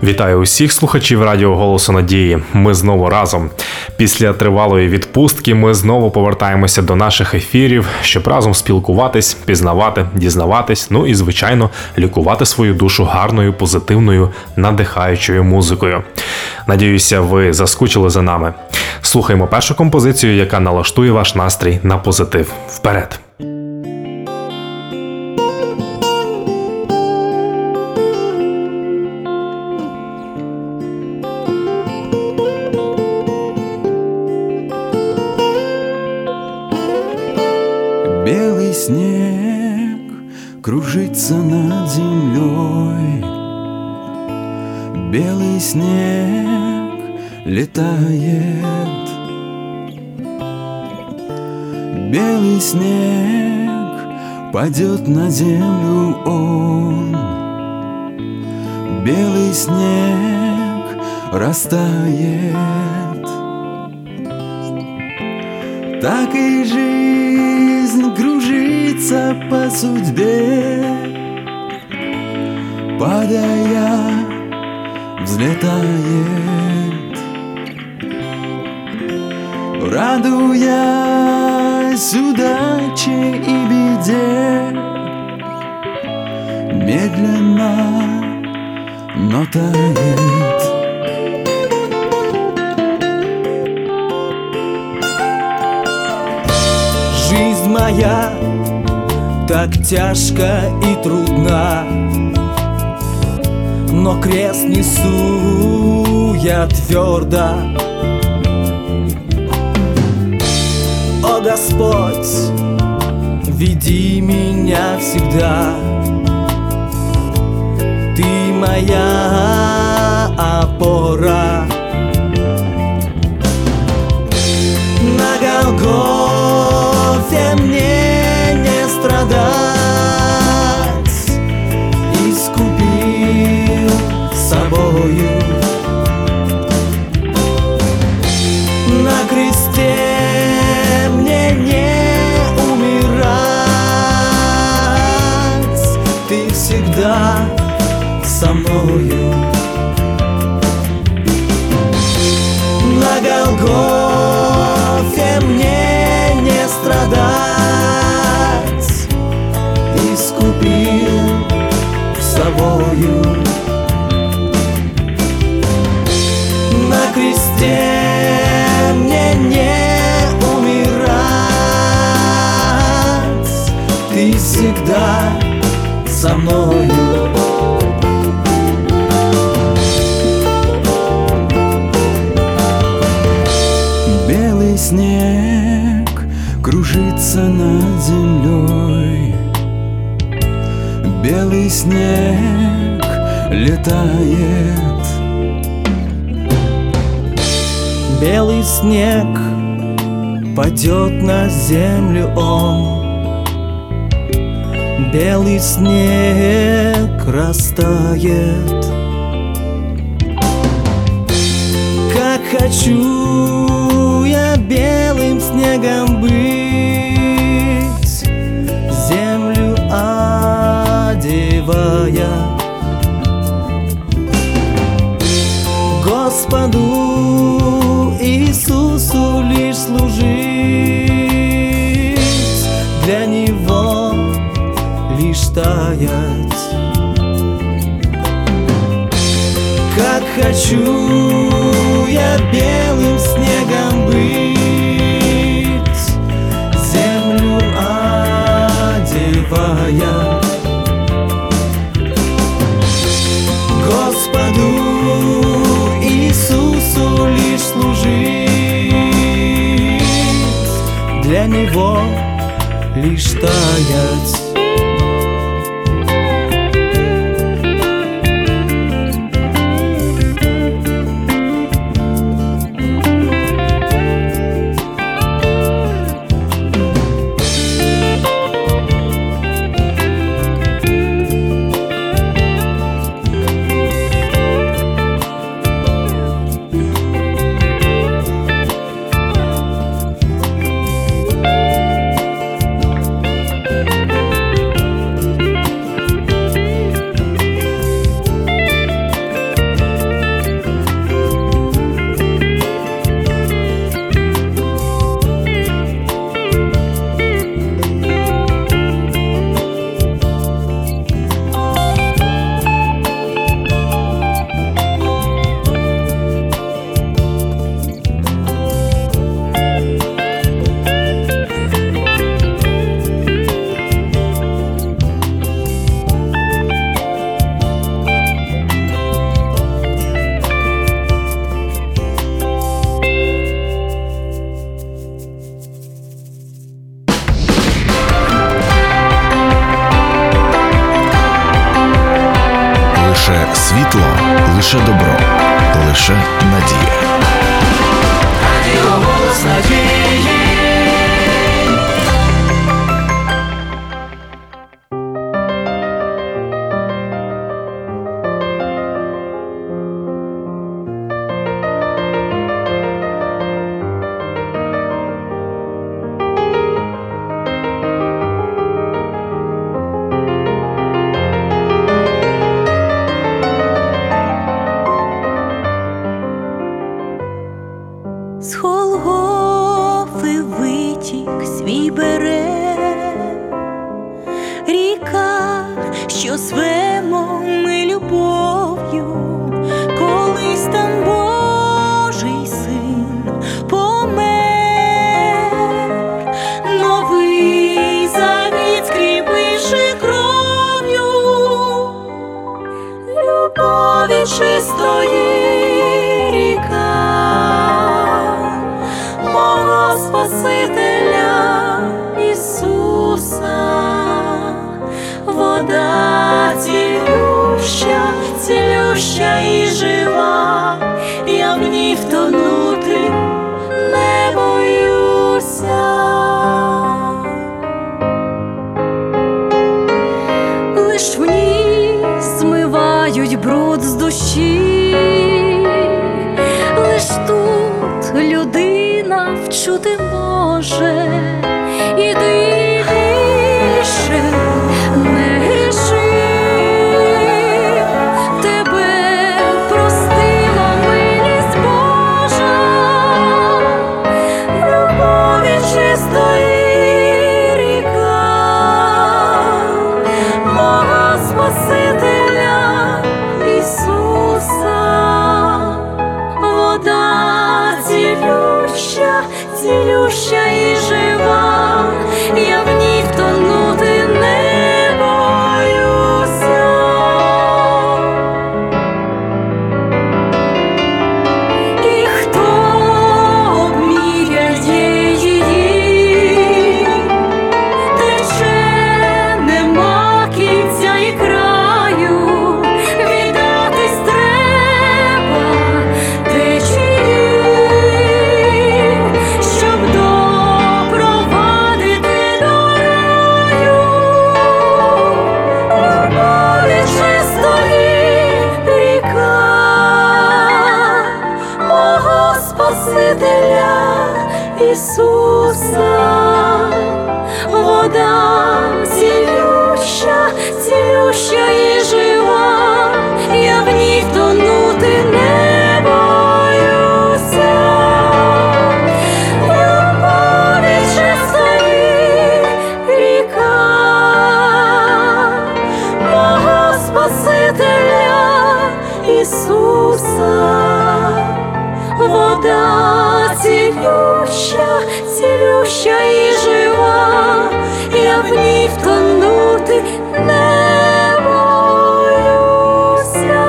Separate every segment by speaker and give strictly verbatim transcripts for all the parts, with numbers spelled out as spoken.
Speaker 1: Вітаю усіх слухачів радіо «Голосу Надії». Ми знову разом. Після тривалої відпустки ми знову повертаємося до наших ефірів, щоб разом спілкуватись, пізнавати, дізнаватись, ну і, звичайно, лікувати свою душу гарною, позитивною, надихаючою музикою. Надіюся, ви заскучили за нами. Слухаємо першу композицію, яка налаштує ваш настрій на позитив. Вперед!
Speaker 2: Белый снег кружится над землей, белый снег летает, белый снег падет на землю он, белый снег растает. Так и жизнь кружится по судьбе, падая, взлетает, радуясь удаче и беде, медленно, но тает. Жизнь моя так тяжка и трудна, но крест несу я твердо. О Господь, веди меня всегда, Ты моя опора. На Голгофе мне не страдать, искупил собою. На кресте мне не умирать, Ты всегда со мною. На Голгофе мне не страдать, искупил собою. На кресте мне не умирать, Ты всегда со мною. Белый снег кружится над землей, белый снег летает, белый снег падет на землю он, белый снег растает. Как хочу я белым снегом быть, землю одевая, Господу Иисусу лишь служить, для Него лишь таять. Как хочу я белым снегом быть, землю одевая, Господу Иисусу лишь служить, для Него лишь таять.
Speaker 3: світло, лише добро, лише надія.
Speaker 2: Радіо «Голос надії».
Speaker 4: З Голгофи витік свій берег, ріка, що звемо ми любов'ю. Колись там Божий син помер, новий завіт скріпивши кров'ю, любові чистої ріка мого Спасителя Ісуса. Вода цілюща, цілюща і жива, я в ній втонути не боюся. Лиш в ній змивають бруд з душі, лиш тут людина вчути може. Іди більше не гріши, тебе простила милість Божа, любові чистої ріка мого Спасителя Ісуса. Вода цілюща, цілюща і жива, я в ній втонути не боюся. І хто обміряє її, тече нема кінця і краю, віддатись треба течії, щоб допровадити до раю. Любові чистої ріка мого Спасителя Ісуса. Вода цілюща, цілюща і жива, я в ній втонути не боюся. Любові чистої ріка мого Спасителя Ісуса. Вода цілюща, цілюща і жива, я в ній втонути не боюся.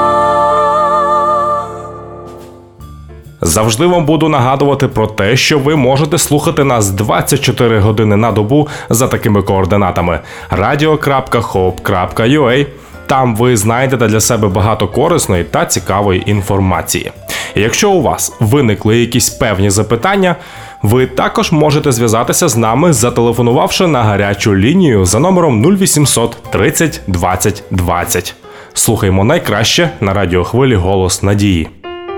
Speaker 1: Завжди вам буду нагадувати про те, що ви можете слухати нас двадцять чотири години на добу за такими координатами: радіо крапка хоп крапка ю а. Там ви знайдете для себе багато корисної та цікавої інформації. І якщо у вас виникли якісь певні запитання, ви також можете зв'язатися з нами, зателефонувавши на гарячу лінію за номером нуль вісімсот тридцять двадцять двадцять. Слухаймо найкраще на радіохвилі «Голос надії».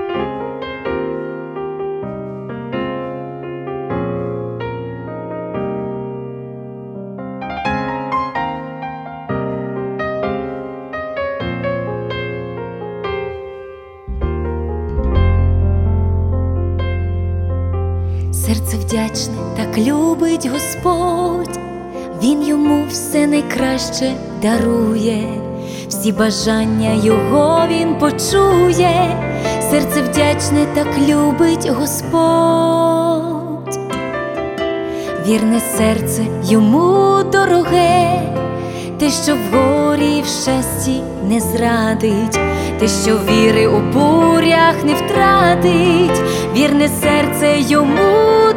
Speaker 4: Серце вдячне, так любить Господь, Він йому все найкраще дарує, всі бажання його він почує. Серце вдячне, так любить Господь, вірне серце йому дороге, те, що в горі і в щасті не зрадить, те, що віри у бурях не втратить, вірне серце йому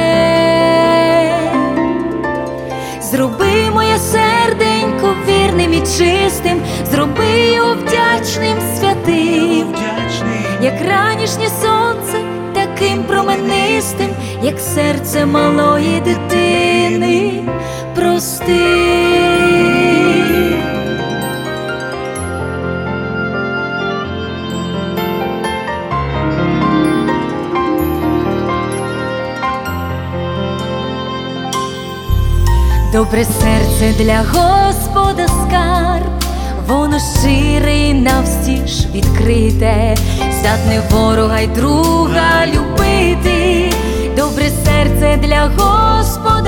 Speaker 4: дороге. Зроби моє серденько вірним вірним і чистим, зроби його вдячним, святим, як ранішнє сонце, таким променистим, як серце малої дитини, прости. Добре серце для Господа скарб, воно щире і навстіж відкрите, здатне ворога й друга любити. Добре серце для Господа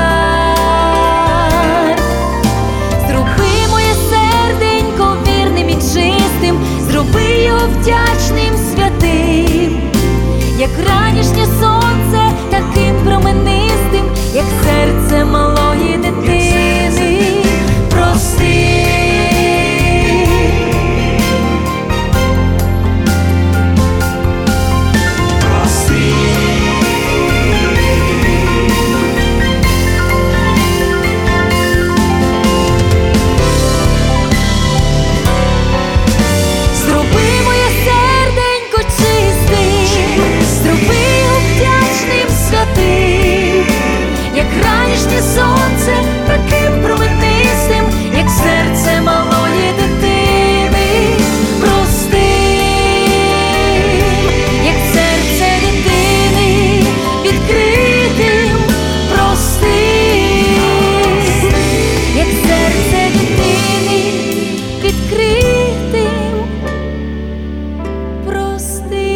Speaker 4: скарб. Зроби моє серденько вірним і чистим, зроби його вдячним, святим, як ранішнє сонце, таким променистим, як серце малої дитини, прости. Як ранішнє сонце, таким променистим, як серце малої дитини, прости, як серце дитини відкритим, прости, як серце дитини відкритим, прости.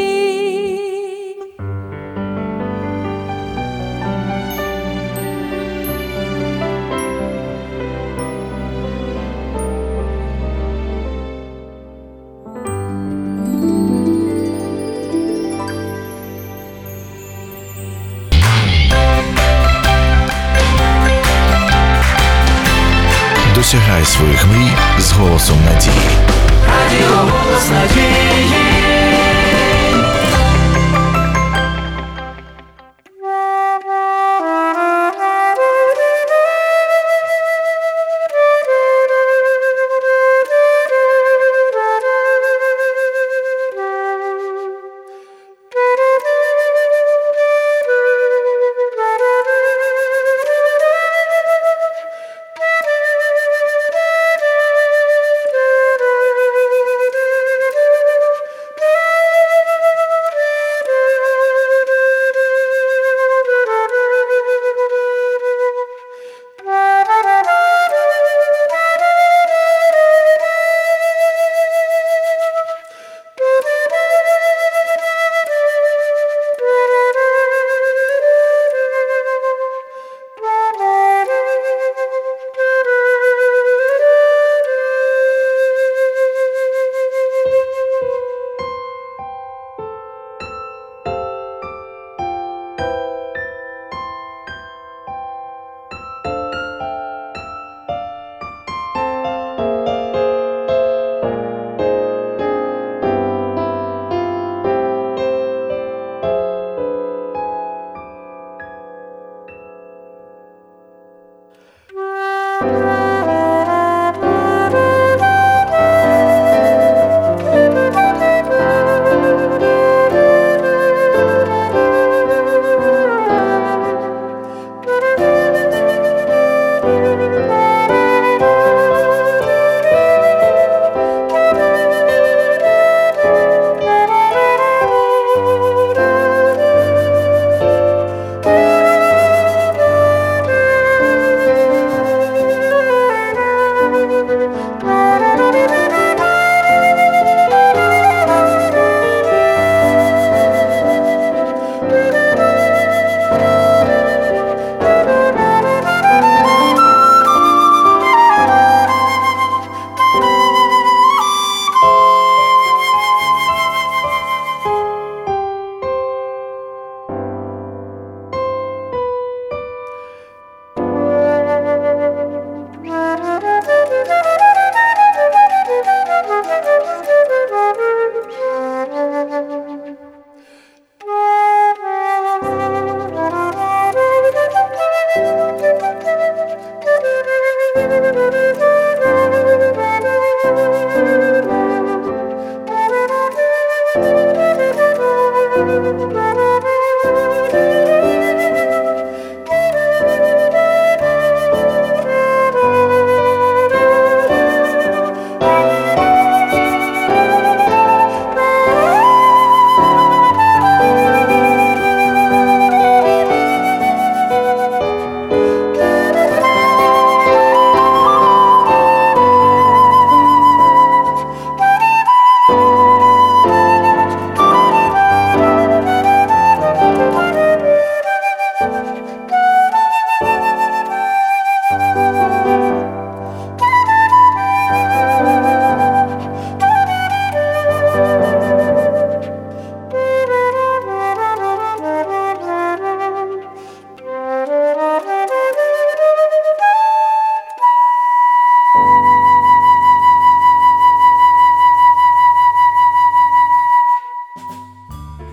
Speaker 3: Досягай своїх мрій з голосом надії.
Speaker 2: Радіо «Голос надії».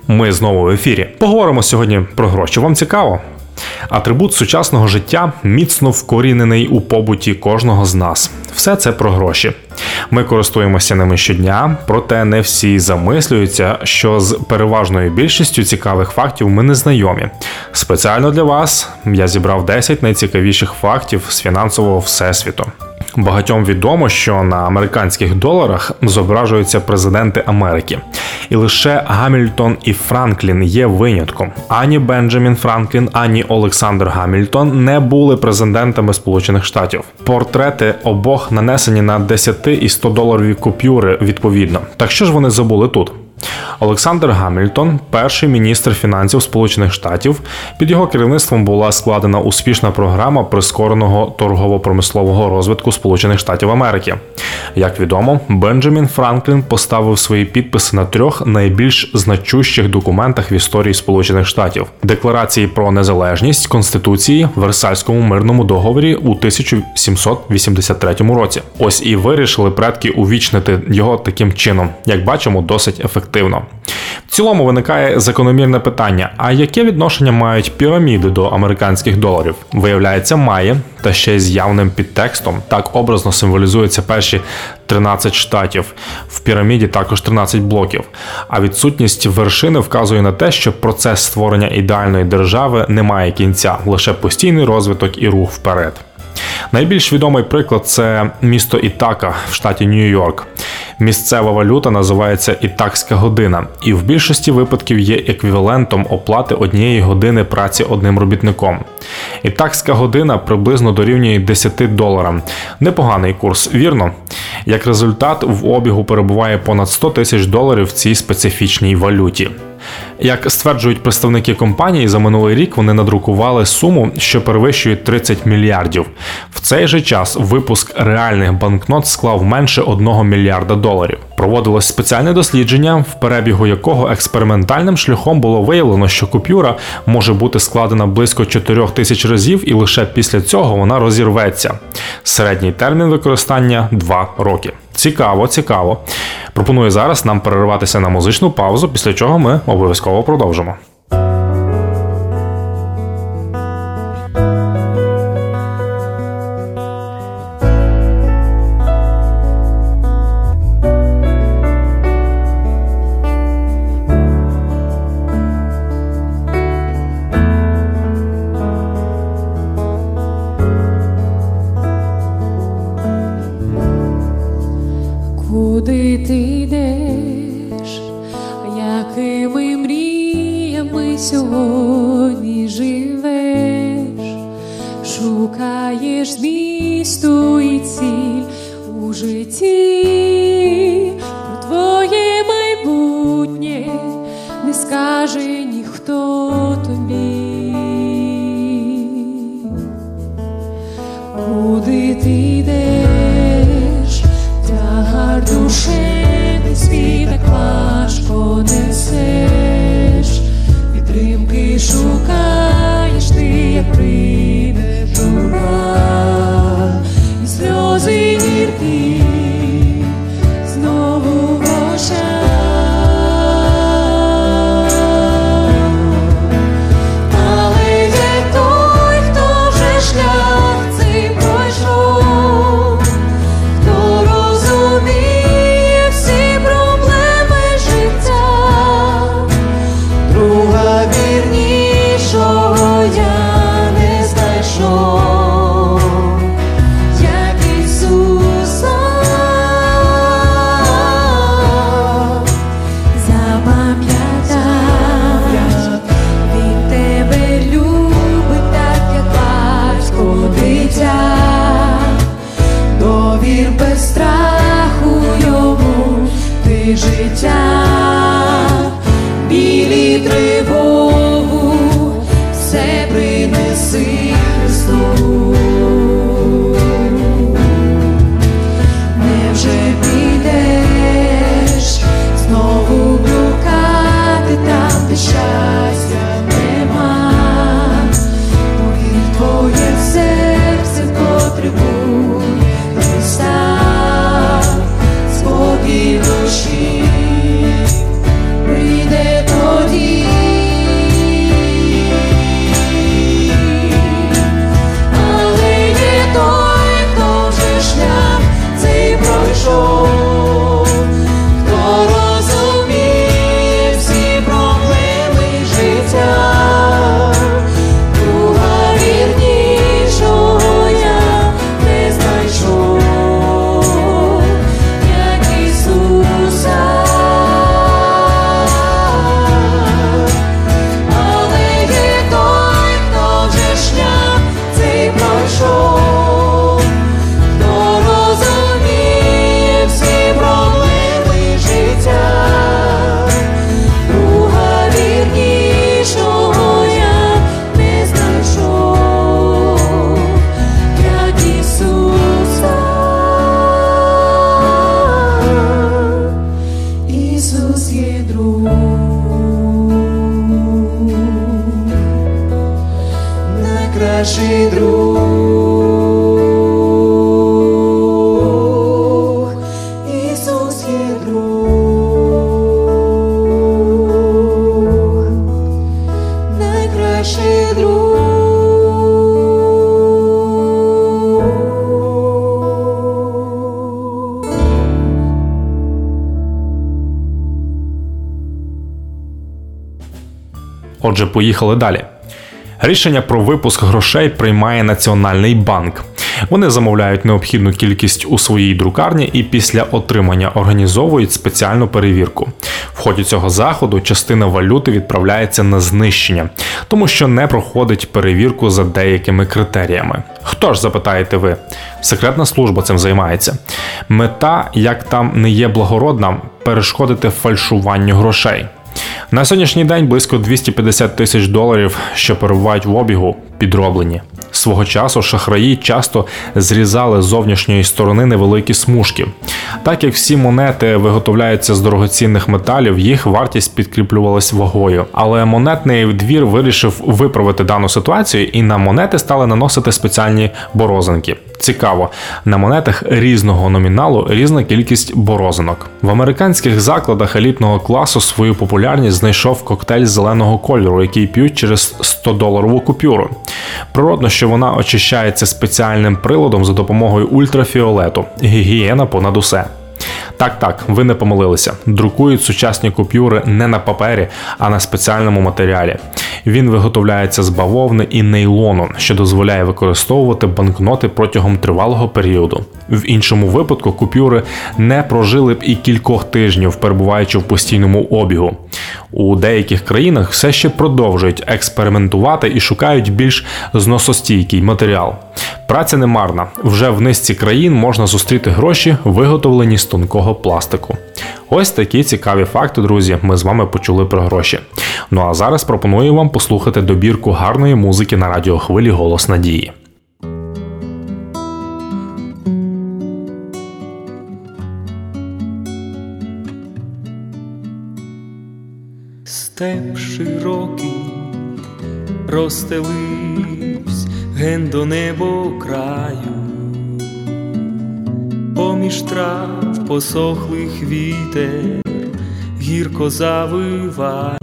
Speaker 1: Ми знову в ефірі. Поговоримо сьогодні про гроші. Вам цікаво? Атрибут сучасного життя міцно вкорінений у побуті кожного з нас. Все це про гроші. Ми користуємося ними щодня, проте не всі замислюються, що з переважною більшістю цікавих фактів ми не знайомі. Спеціально для вас я зібрав десять найцікавіших фактів з фінансового всесвіту. Багатьом відомо, що на американських доларах зображуються президенти Америки. І лише Гамільтон і Франклін є винятком. Ані Бенджамін Франклін, ані Олександр Гамільтон не були президентами Сполучених Штатів. Портрети обох нанесені на десять і сто доларові купюри відповідно. Так що ж вони забули тут? Олександр Гамільтон – перший міністр фінансів Сполучених Штатів. Під його керівництвом була складена успішна програма прискореного торгово-промислового розвитку Сполучених Штатів Америки. Як відомо, Бенджамін Франклін поставив свої підписи на трьох найбільш значущих документах в історії Сполучених Штатів – Декларації про незалежність, Конституції, Версальському мирному договорі у тисяча сімсот вісімдесят третьому році. Ось і вирішили предки увічнити його таким чином, як бачимо, досить ефективно. В цілому виникає закономірне питання, а яке відношення мають піраміди до американських доларів? Виявляється, має, та ще й з явним підтекстом. Так образно символізуються перші тринадцять штатів. В піраміді також тринадцять блоків. А відсутність вершини вказує на те, що процес створення ідеальної держави не має кінця, лише постійний розвиток і рух вперед. Найбільш відомий приклад – це місто Ітака в штаті Нью-Йорк. Місцева валюта називається ітакська година і в більшості випадків є еквівалентом оплати однієї години праці одним робітником. Ітакська година приблизно дорівнює десять доларам. Непоганий курс, вірно? Як результат, в обігу перебуває понад сто тисяч доларів в цій специфічній валюті. Як стверджують представники компанії, за минулий рік вони надрукували суму, що перевищує тридцять мільярдів. В цей же час випуск реальних банкнот склав менше одного мільярда доларів. Проводилось спеціальне дослідження, в перебігу якого експериментальним шляхом було виявлено, що купюра може бути складена близько чотирьох тисяч разів і лише після цього вона розірветься. Середній термін використання – два роки. Цікаво, цікаво. Пропоную зараз нам перерватися на музичну паузу, після чого ми обов'язково продовжимо.
Speaker 5: Куди ти йдеш, якими мріями сьогодні живеш, шукаєш змісту і ціль у житті, про твоє майбутнє не скаже ніхто тобі. Куди ти йдеш, тягар душевний світ так важко несеш, підтримки шукаєш ти, як прийде журба, і сльози гіркі знову в очах. Але є той, хто вже шлях цей пройшов, хто розуміє всі проблеми життя, друга вірнішого я не знайшов, як Ісуса. Запам'ятай, Він тебе любить так, як батько дитя. Довір без страху йому ти життя, білі тривогу все принеси Христу. Невже підеш знову блукати там, де щастя нема? Повір, твоє серце потребує Христа, спокій душі прийде тоді, найкращий друг, Ісус є друг, найкращий друг.
Speaker 1: Отже, поїхали далі. Рішення про випуск грошей приймає Національний банк. Вони замовляють необхідну кількість у своїй друкарні і після отримання організовують спеціальну перевірку. В ході цього заходу частина валюти відправляється на знищення, тому що не проходить перевірку за деякими критеріями. Хто ж, запитаєте ви? Секретна служба цим займається. Мета, як там не є благородна, перешкодити фальшуванню грошей. На сьогоднішній день близько двісті п'ятдесят тисяч доларів, що перебувають в обігу, підроблені. Свого часу шахраї часто зрізали з зовнішньої сторони невеликі смужки. Так як всі монети виготовляються з дорогоцінних металів, їх вартість підкріплювалась вагою. Але монетний двір вирішив виправити дану ситуацію і на монети стали наносити спеціальні борозинки. Цікаво, на монетах різного номіналу різна кількість борозинок. В американських закладах елітного класу свою популярність знайшов коктейль зеленого кольору, який п'ють через сто-доларову купюру. Природно, що вона очищається спеціальним приладом за допомогою ультрафіолету. Гігієна понад усе. Так-так, ви не помилилися. Друкують сучасні купюри не на папері, а на спеціальному матеріалі. Він виготовляється з бавовни і нейлону, що дозволяє використовувати банкноти протягом тривалого періоду. В іншому випадку купюри не прожили б і кількох тижнів, перебуваючи в постійному обігу. У деяких країнах все ще продовжують експериментувати і шукають більш зносостійкий матеріал. Праця не марна. Вже в низці країн можна зустріти гроші, виготовлені з тонкого пластику. Ось такі цікаві факти, друзі, ми з вами почули про гроші. Ну а зараз пропоную вам послухати добірку гарної музики на радіохвилі «Голос Надії».
Speaker 6: Степ широкий розстеливсь ген до небо краю, поміж трав посохлих вітер гірко завиває.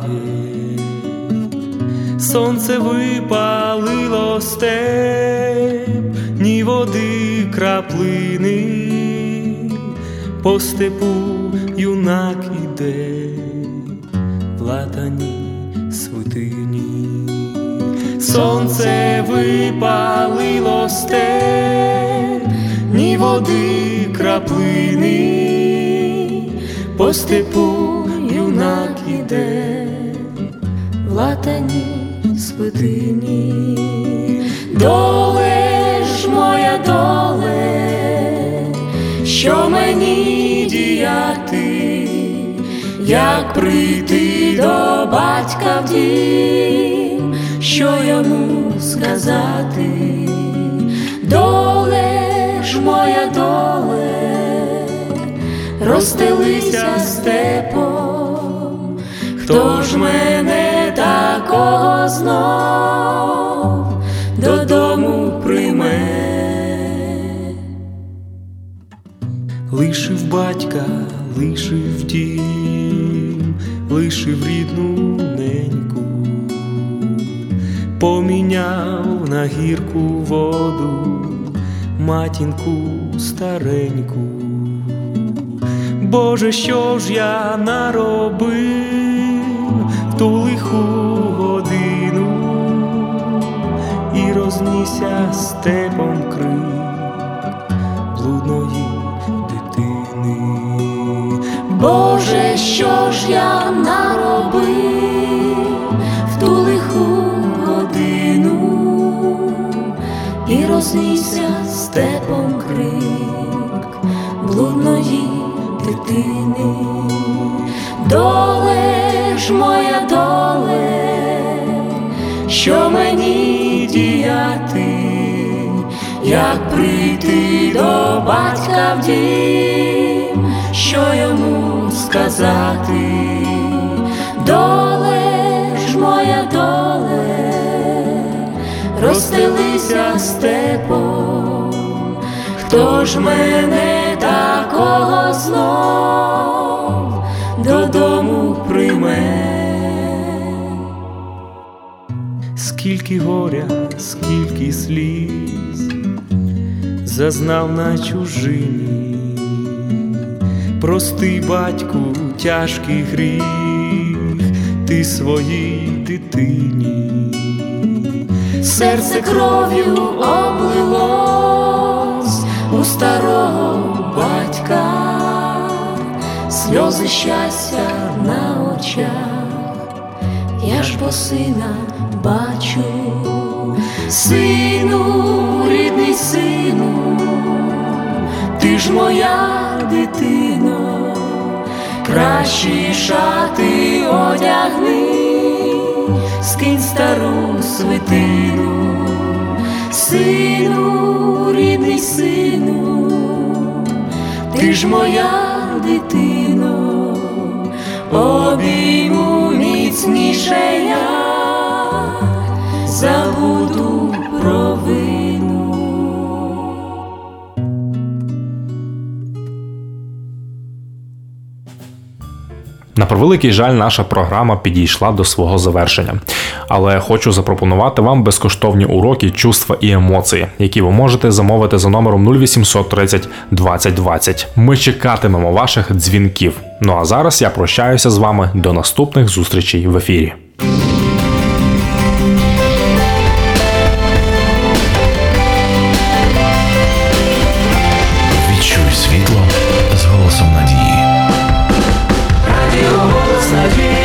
Speaker 6: Сонце випалило степ, ні води краплини, по степу юнак іде в латаній свитині. Сонце випалило степ, ні води краплини, по степу юнак іде в латаній свитині. Доле ж моя доле, що мені діяти, як прийти до батька в дім, що йому сказати? Доле ж моя доле, розстелися степом, хто ж мене такого знов додому прийме? Лишив батька, лишив дім, лишив рідну неньку, поміняв на гірку воду матінку стареньку. Боже, що ж я наробив в ту лиху годину, і рознісся степом крик блудної дитини. Боже, що ж я наробив в ту лиху годину, і рознісся степом крик блудної дитини. Доле ж моя доле, що мені діяти, як прийти до батька в дім, що йому сказати? Доле ж моя доле, розстели пастися степом, хто ж мене такого знов додому прийме? Скільки горя, скільки сліз зазнав на чужині, простий батьку тяжкий гріх ти своїй дитині. Серце кров'ю облилось у старого батька, сльози щастя на очах, я ж бо сина бачу. Сину, рідний сину, ти ж моя дитино, кращі шати одягни, скинь стару свитину. Сину, рідний сину, ти ж моя дитино, обійму міцніше я, забуду провину.
Speaker 1: На превеликий жаль, наша програма підійшла до свого завершення. Але хочу запропонувати вам безкоштовні уроки чувства і емоції, які ви можете замовити за номером нуль вісімсот тридцять двадцять двадцять. Ми чекатимемо ваших дзвінків. Ну а зараз я прощаюся з вами до наступних зустрічей в ефірі.
Speaker 3: Відчуй світло з голосом надії.
Speaker 2: Радіо «Голос надії».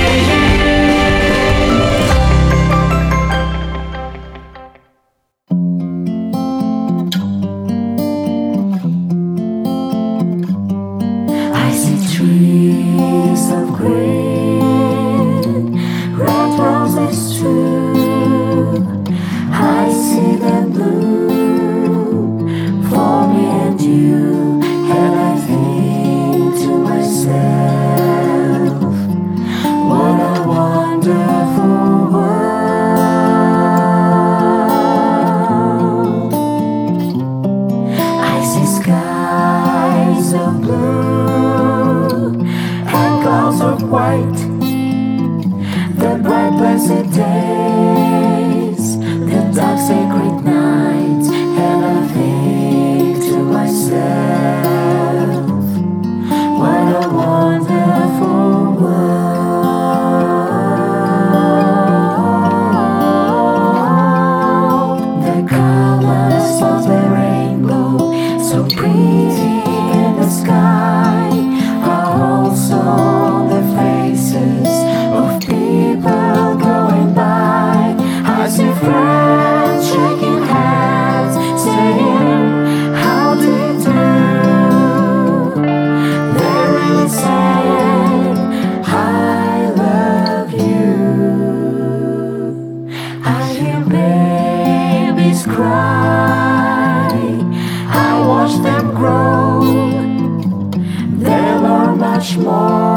Speaker 6: I see trees of green, red roses too. I see them bloom for me and you, and I think to myself, what a wonderful world. I see skies of blue and clouds of white, the bright blessed days, the dark sacred nights, and I think to myself, what a wonderful world. The colors of the rainbow, so pretty in the sky, are also the faces of people going by. I see friends shaking hands, saying, how do you do? They're really saying, I love you. I hear babies cry, I watch them grow. They learn much more